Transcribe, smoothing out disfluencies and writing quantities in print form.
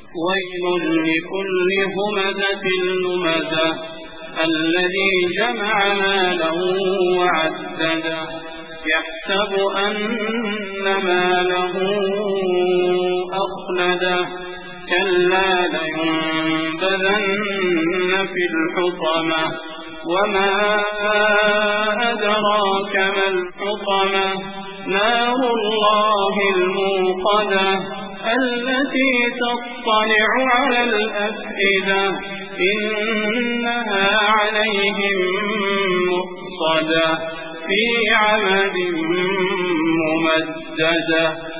ويل لكل همزة لمزة الذي جمع مالا وعدده يحسب أن ماله أخلده كلا لينبذن في الحطمة وما أدراك ما الحطمة نار الله الموقدة التي تطلع على الأفئدة إنها عليهم مؤصدة في عمد ممددة.